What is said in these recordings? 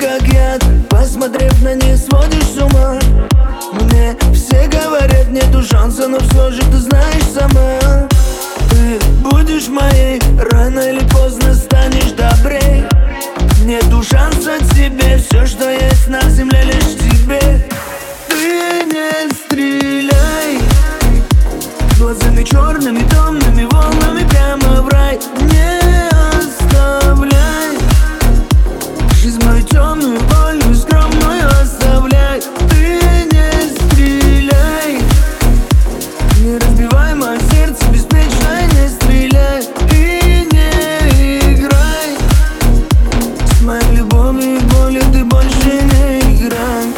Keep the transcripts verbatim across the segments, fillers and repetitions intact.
как яд. Посмотрев на них, сводишь с ума. Мне все говорят, нету шанса, но все же ты знаешь сама. Ты будешь моей, рано или поздно станешь добрей. Нету шанса тебе, все, что есть на земле, лишь тебе. Ты не стреляй глазами черными, томными волнами прямо в рай. Не оставляй жизнь мою темную, больную, скромную оставляй. Ты не стреляй, не разбивай мое сердце беспечно, не стреляй и не играй с моей любовью и болью, ты больше не играй.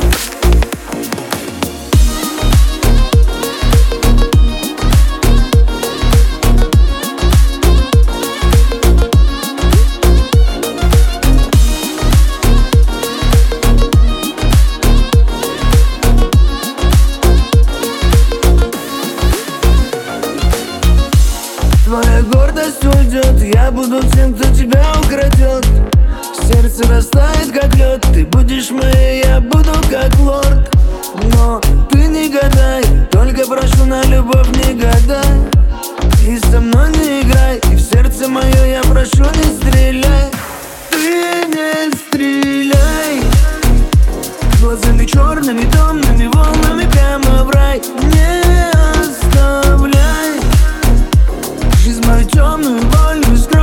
Твоя гордость уйдет, я буду тем, кто тебя украдет. Сердце растает, как лед, ты будешь моей, я буду как лорд. Но ты не гадай, только прошу на любовь не гадай. И со мной не играй, и в сердце мое я прошу не стреляй. Ты не стреляй глазами черными, томными волнами прямо в рай. Не оставляй жизнь мою темную, больную,